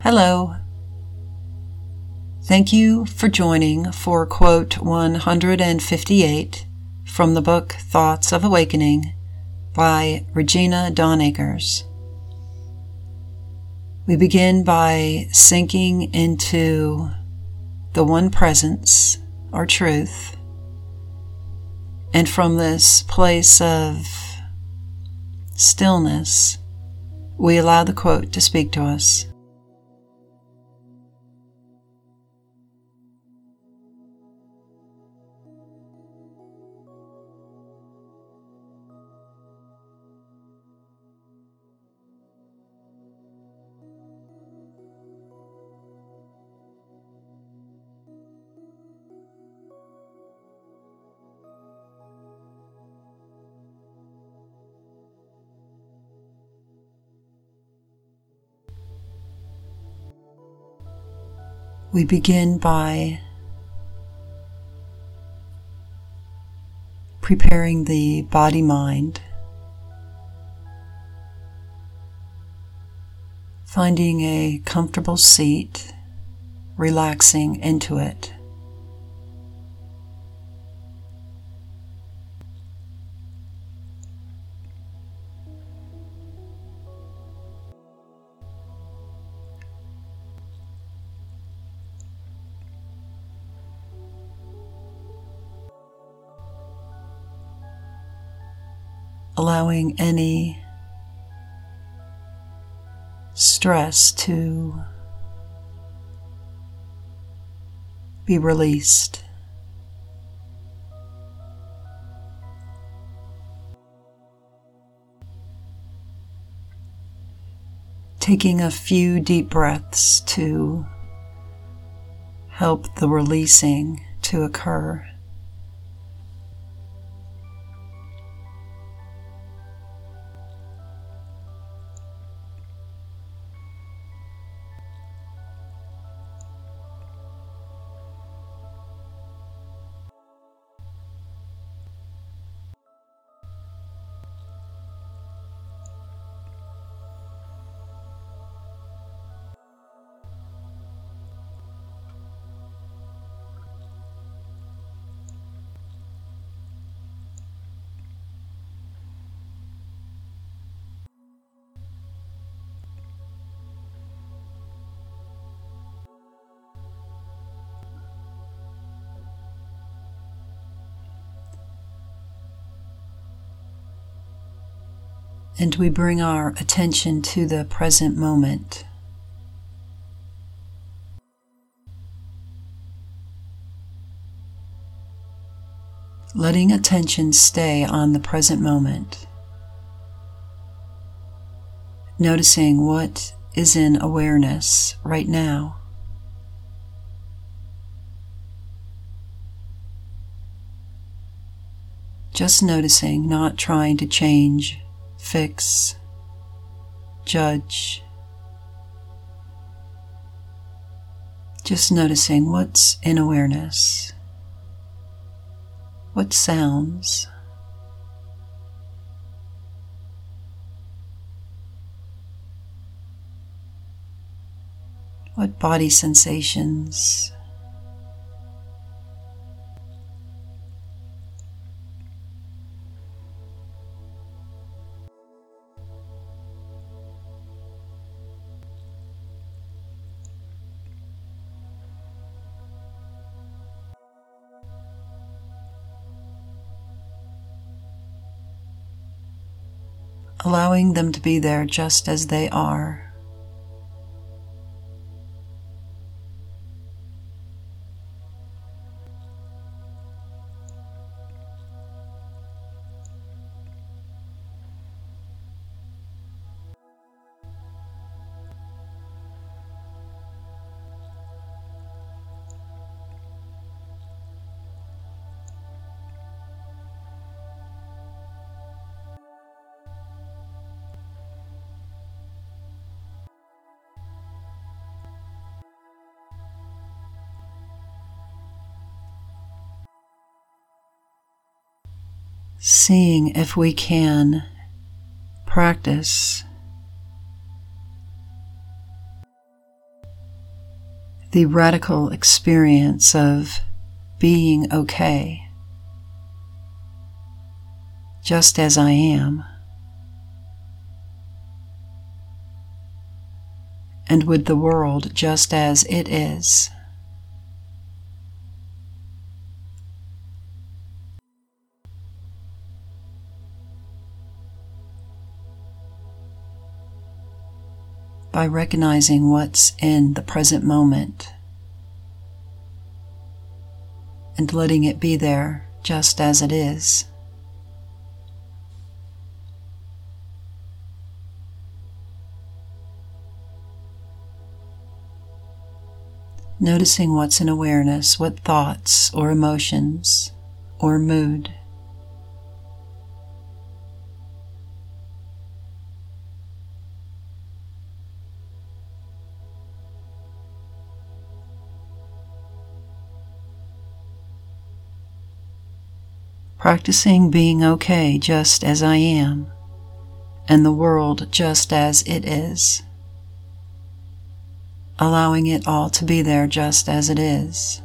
Hello. Thank you for joining for quote 158 from the book Thoughts of Awakening by Regina Dawn Akers. We begin by sinking into the one presence, or truth, and from this place of stillness, we allow the quote to speak to us. We begin by preparing the body-mind, finding a comfortable seat, relaxing into it. Allowing any stress to be released. Taking a few deep breaths to help the releasing to occur. And we bring our attention to the present moment. Letting attention stay on the present moment. Noticing what is in awareness right now. Just noticing, not trying to change, fix, judge. Just noticing what's in awareness. What sounds? What body sensations? Allowing them to be there just as they are. Seeing if we can practice the radical experience of being okay, just as I am, and with the world just as it is. By recognizing what's in the present moment and letting it be there just as it is. Noticing what's in awareness, what thoughts or emotions or mood. Practicing being okay just as I am, and the world just as it is. Allowing it all to be there just as it is.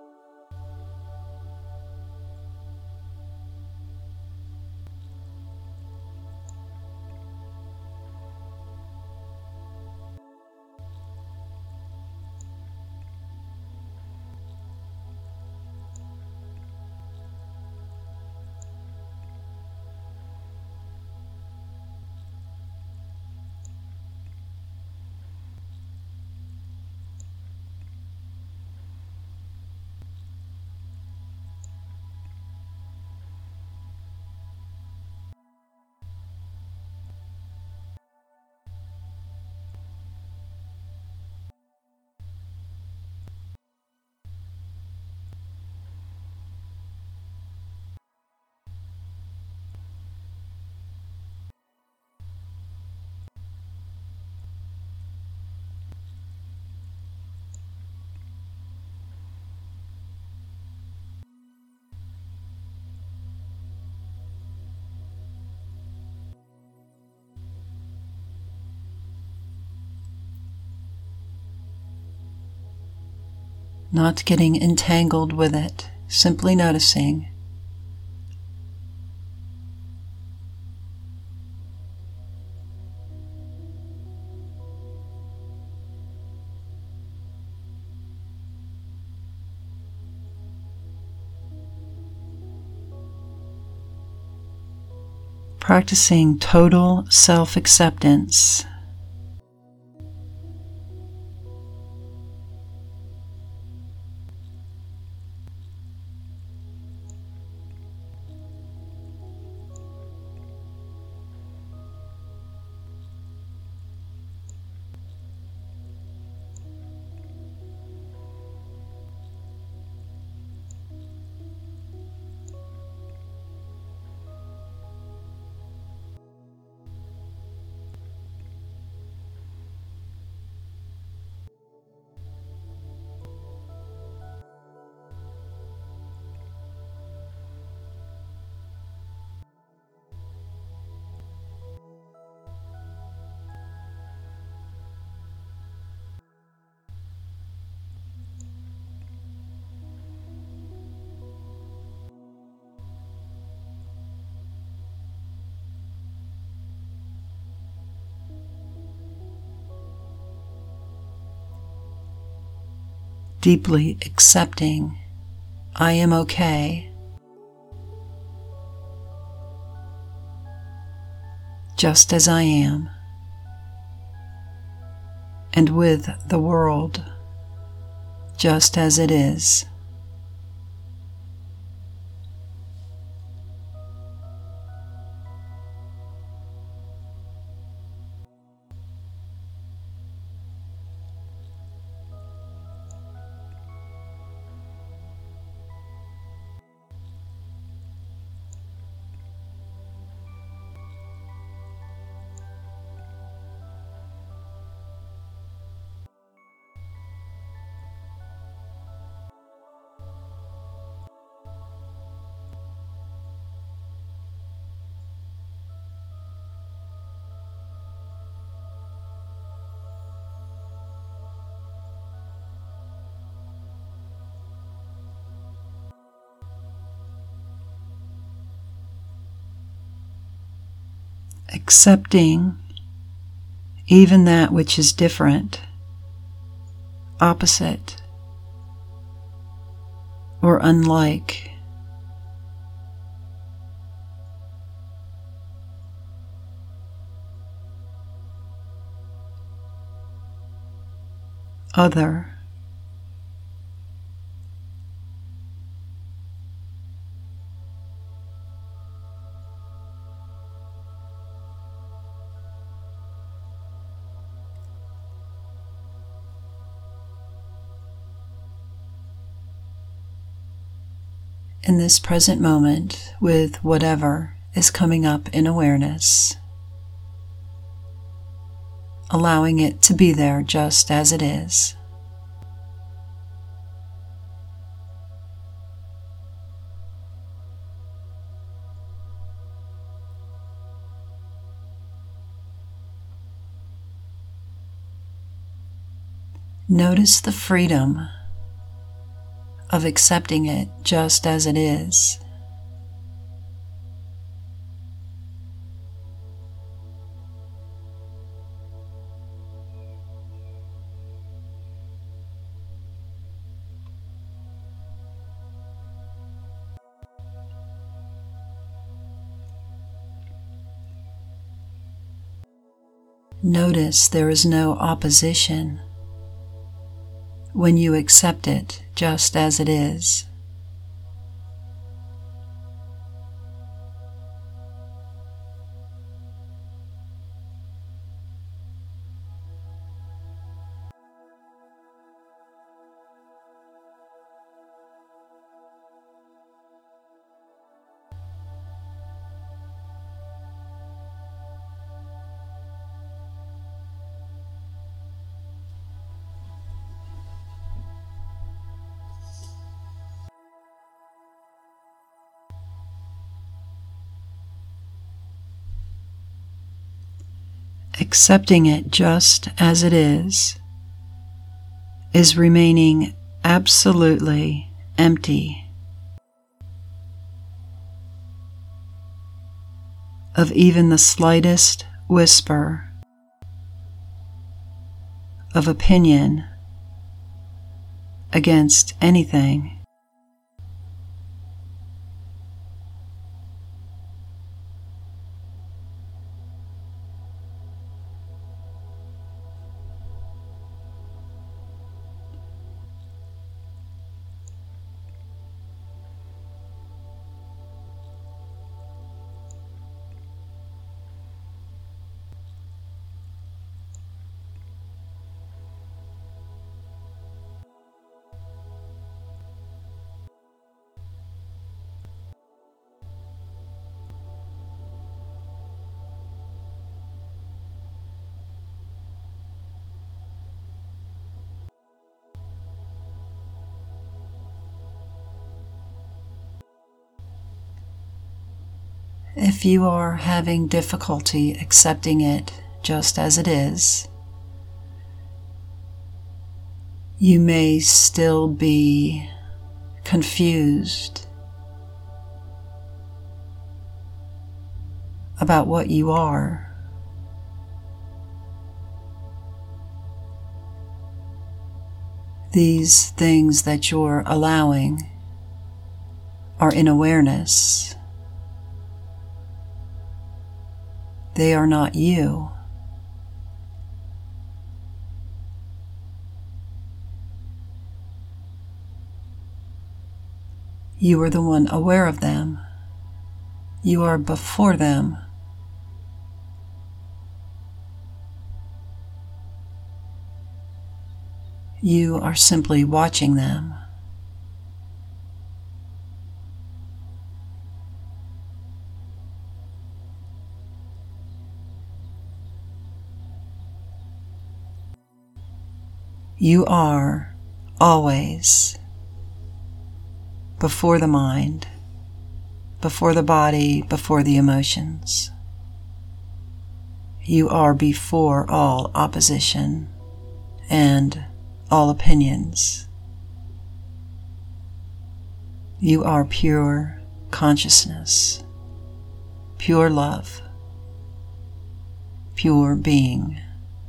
Not getting entangled with it, simply noticing. Practicing total self-acceptance. Deeply accepting I am okay, just as I am, and with the world just as it is. accepting even that which is different, opposite, or unlike. Other. In this present moment, with whatever is coming up in awareness, allowing it to be there just as it is. Notice the freedom of accepting it just as it is. Notice there is no opposition when you accept it just as it is. Accepting it just as it is remaining absolutely empty of even the slightest whisper of opinion against anything. If you are having difficulty accepting it just as it is, you may still be confused about what you are. These things that you're allowing are in awareness. They are not you. You are the one aware of them. You are before them. You are simply watching them. You are always before the mind, before the body, before the emotions. You are before all opposition and all opinions. You are pure consciousness, pure love, pure being.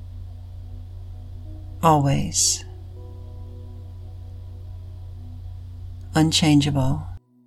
Always. Unchangeable.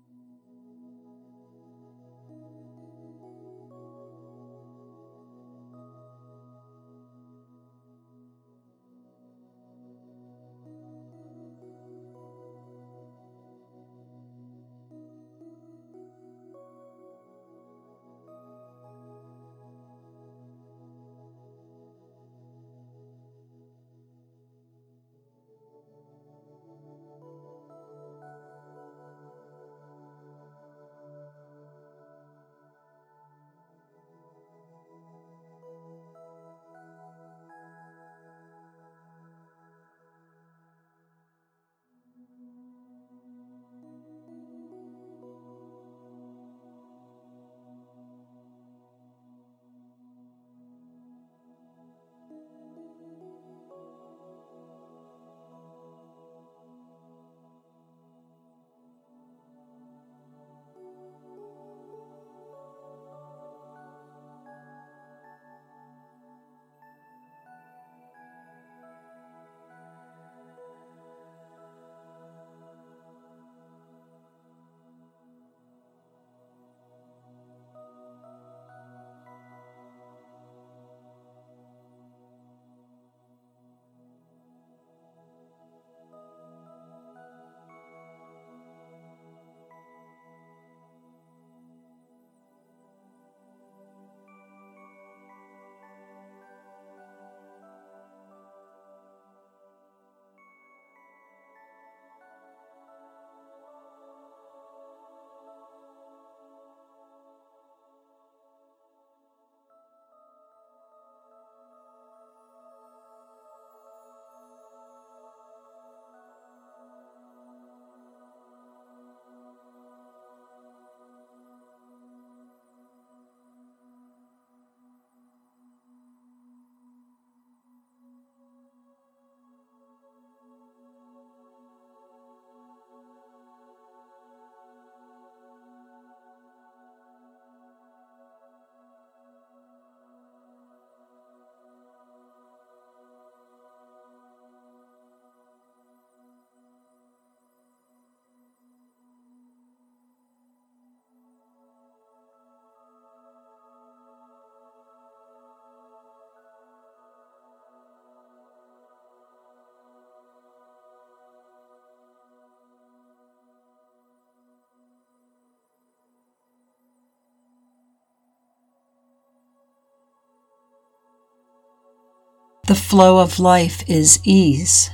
The flow of life is ease,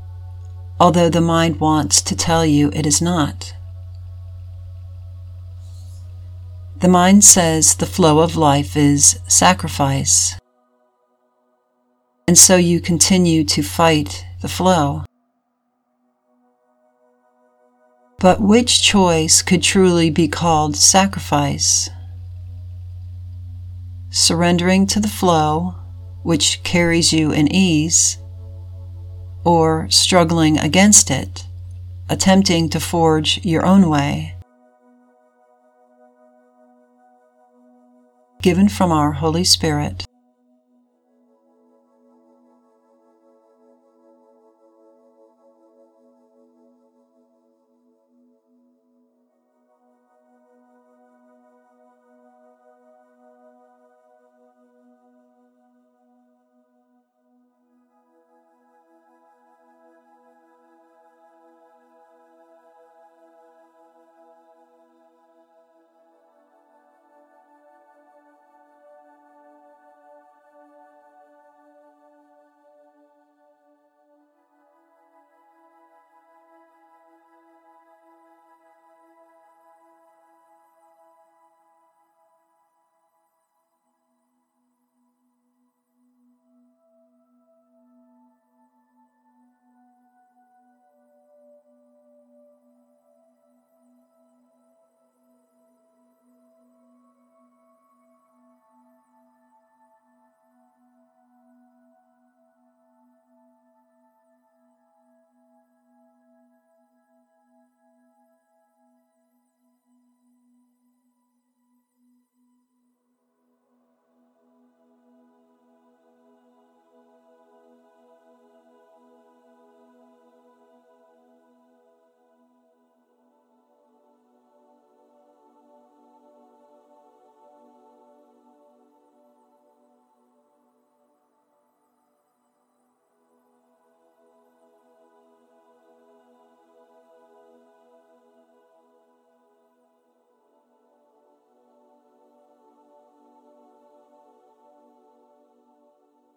although the mind wants to tell you it is not. The mind says the flow of life is sacrifice, and so you continue to fight the flow. But which choice could truly be called sacrifice? Surrendering to the flow, which carries you in ease, or struggling against it, attempting to forge your own way. Given from our Holy Spirit.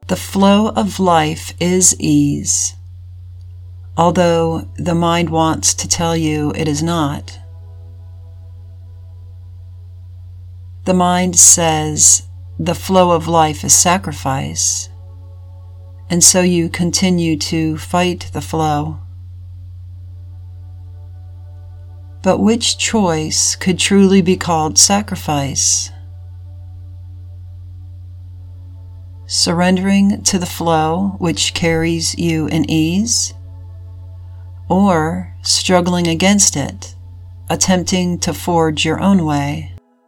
The flow of life is ease, although the mind wants to tell you it is not. The mind says the flow of life is sacrifice, and so you continue to fight the flow. But which choice could truly be called sacrifice? Surrendering to the flow which carries you in ease, or struggling against it, attempting to forge your own way?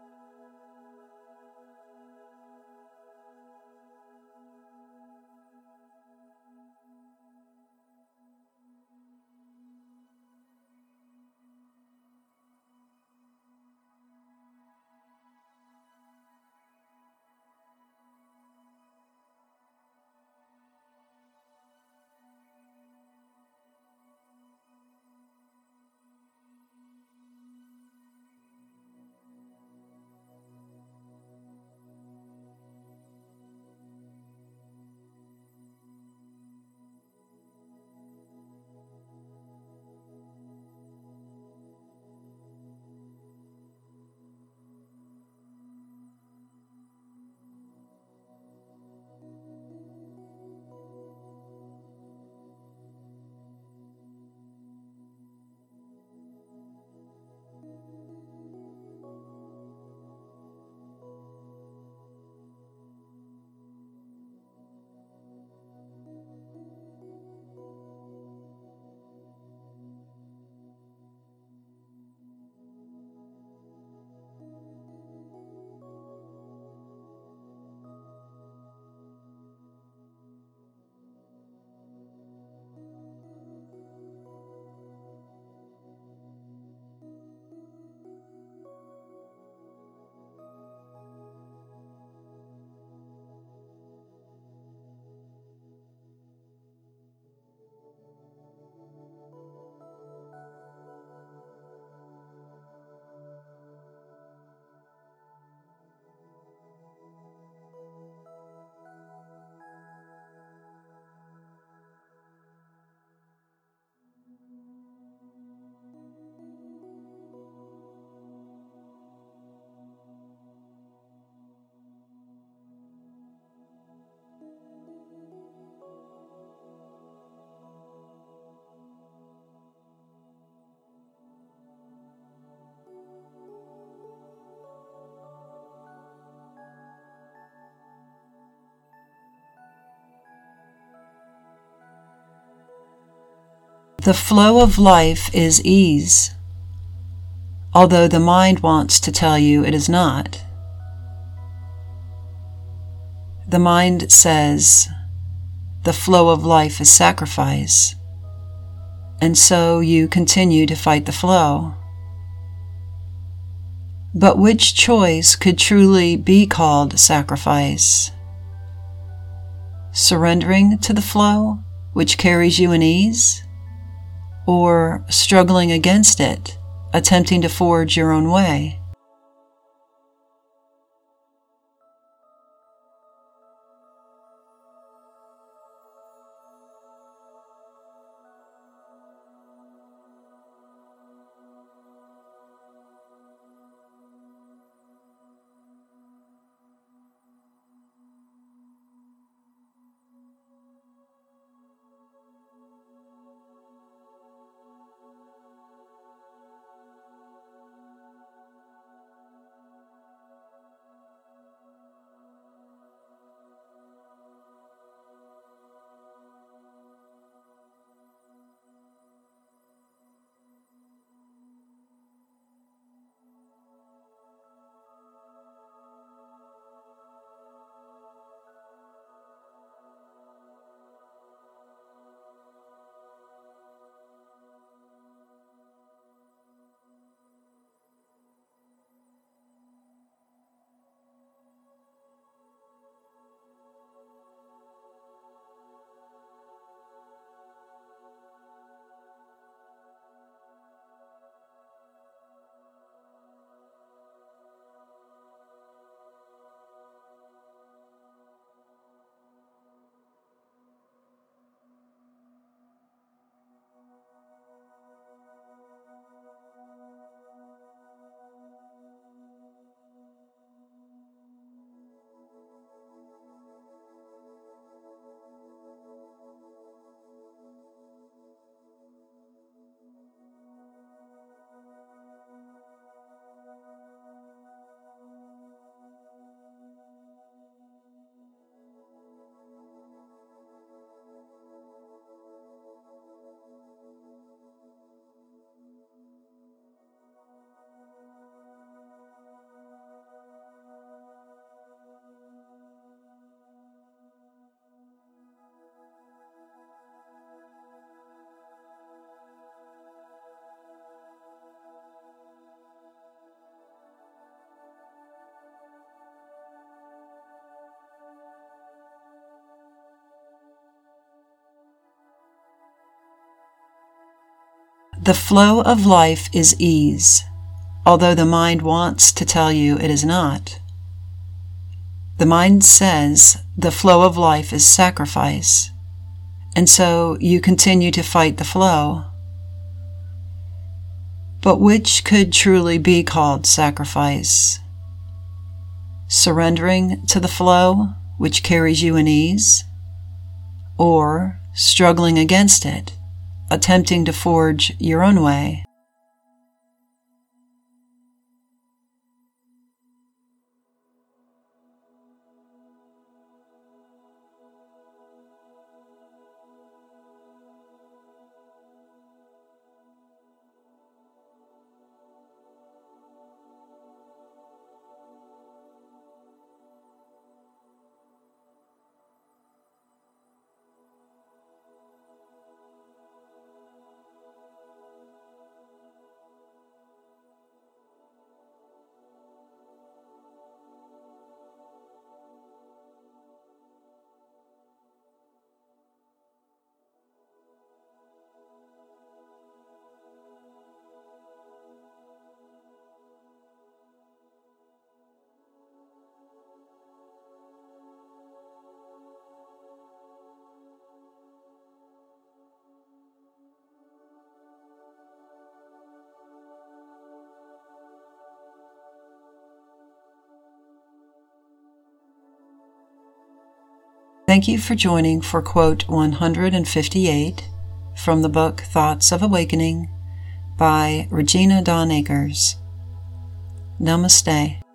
The flow of life is ease, although the mind wants to tell you it is not. The mind says the flow of life is sacrifice, and so you continue to fight the flow. But which choice could truly be called sacrifice? Surrendering to the flow which carries you in ease, or struggling against it, attempting to forge your own way? The flow of life is ease, although the mind wants to tell you it is not. The mind says the flow of life is sacrifice, and so you continue to fight the flow. But which could truly be called sacrifice? Surrendering to the flow, which carries you in ease, or struggling against it, attempting to forge your own way? Thank you for joining for quote 158 from the book Thoughts of Awakening by Regina Dawn Akers. Namaste.